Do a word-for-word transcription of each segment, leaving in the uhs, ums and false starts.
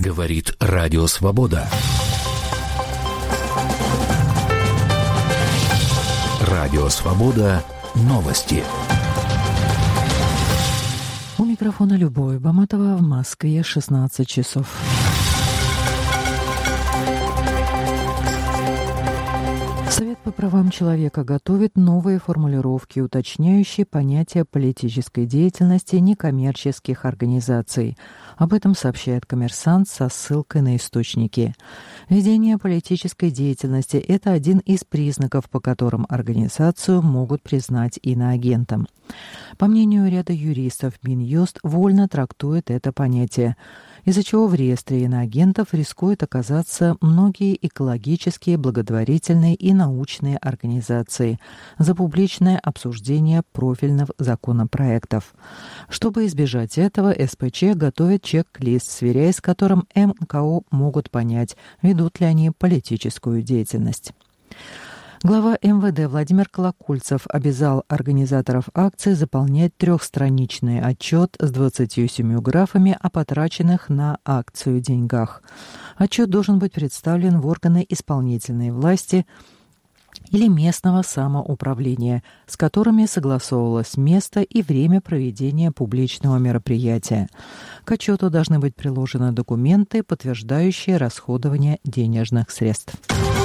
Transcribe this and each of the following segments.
Говорит Радио Свобода. Радио Свобода. Новости. У микрофона Любовь Баматова, в Москве шестнадцать часов. Совет по правам человека готовит новые формулировки, уточняющие понятие политической деятельности некоммерческих организаций. Об этом сообщает «Коммерсант» со ссылкой на источники. Ведение политической деятельности – это один из признаков, по которым организацию могут признать иноагентом. По мнению ряда юристов, Минюст вольно трактует это понятие, из-за чего в реестре иноагентов рискуют оказаться многие экологические, благотворительные и научные организации за публичное обсуждение профильных законопроектов. Чтобы избежать этого, эс пэ че готовит чек-лист, сверяясь с которым эм ка о могут понять, ведут ли они политическую деятельность. Глава эм вэ дэ Владимир Колокольцев обязал организаторов акции заполнять трехстраничный отчет с двадцатью семью графами о потраченных на акцию деньгах. Отчет должен быть представлен в органы исполнительной власти или местного самоуправления, с которыми согласовывалось место и время проведения публичного мероприятия. К отчету должны быть приложены документы, подтверждающие расходование денежных средств.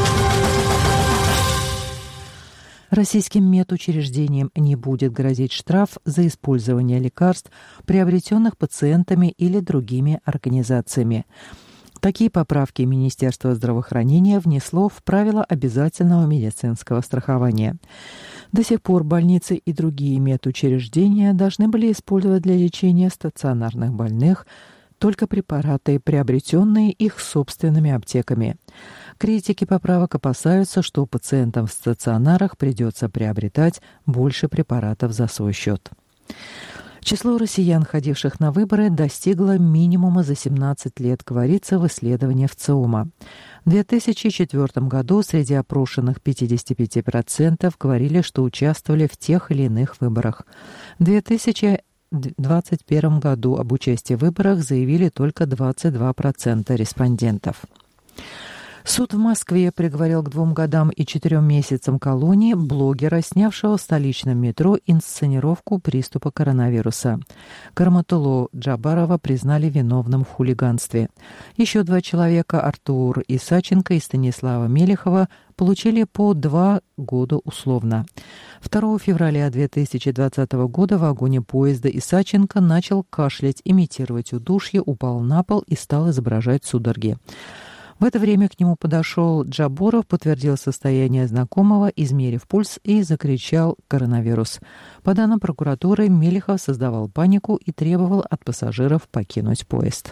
Российским медучреждениям не будет грозить штраф за использование лекарств, приобретенных пациентами или другими организациями. Такие поправки Министерство здравоохранения внесло в правила обязательного медицинского страхования. До сих пор больницы и другие медучреждения должны были использовать для лечения стационарных больных только препараты, приобретенные их собственными аптеками. Критики поправок опасаются, что пациентам в стационарах придется приобретать больше препаратов за свой счет. Число россиян, ходивших на выборы, достигло минимума за семнадцать лет, говорится в исследовании ВЦИОМа. В две тысячи четвёртом году среди опрошенных пятьдесят пять процентов говорили, что участвовали в тех или иных выборах. В две тысячи двадцать первом году об участии в выборах заявили только двадцать два процента респондентов. Суд в Москве приговорил к двум годам и четырем месяцам колонии блогера, снявшего в столичном метро инсценировку приступа коронавируса. Карматуллу Джабарова признали виновным в хулиганстве. Еще два человека, Артур Исаченко и Станислава Мелехова, получили по два года условно. второго февраля две тысячи двадцатого года в вагоне поезда Исаченко начал кашлять, имитировать удушье, упал на пол и стал изображать судороги. В это время к нему подошел Джаборов, подтвердил состояние знакомого, измерив пульс и закричал «коронавирус». По данным прокуратуры, Мелехов создавал панику и требовал от пассажиров покинуть поезд.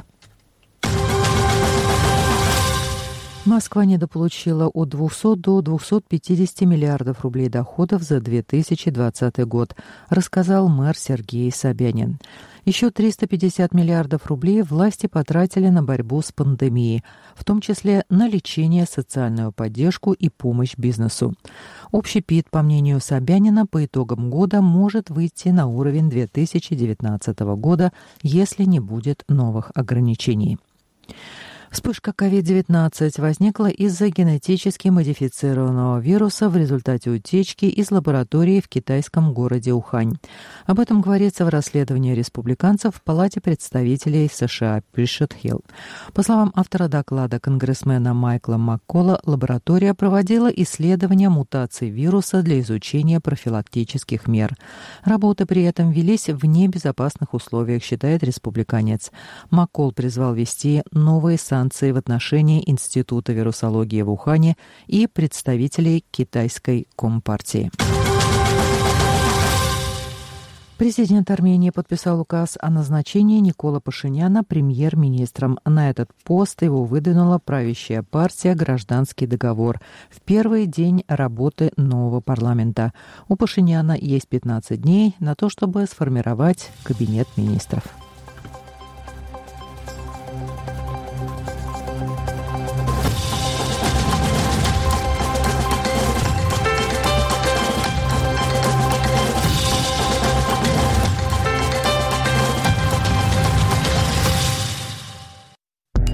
Москва недополучила от двухсот до двухсот пятидесяти миллиардов рублей доходов за две тысячи двадцатый год, рассказал мэр Сергей Собянин. Еще триста пятьдесят миллиардов рублей власти потратили на борьбу с пандемией, в том числе на лечение, социальную поддержку и помощь бизнесу. Общий пи ай ди, по мнению Собянина, по итогам года может выйти на уровень две тысячи девятнадцатого года, если не будет новых ограничений. Вспышка ковид девятнадцать возникла из-за генетически модифицированного вируса в результате утечки из лаборатории в китайском городе Ухань. Об этом говорится в расследовании республиканцев в Палате представителей США, пишет Hill. По словам автора доклада конгрессмена Майкла Маккола, лаборатория проводила исследования мутаций вируса для изучения профилактических мер. Работы при этом велись в небезопасных условиях, считает республиканец. Маккол призвал ввести новые санкции в отношении Института вирусологии в Ухане и представителей китайской Компартии. Президент Армении подписал указ о назначении Никола Пашиняна премьер-министром. На этот пост его выдвинула правящая партия «Гражданский договор» в первый день работы нового парламента. У Пашиняна есть пятнадцать дней на то, чтобы сформировать кабинет министров.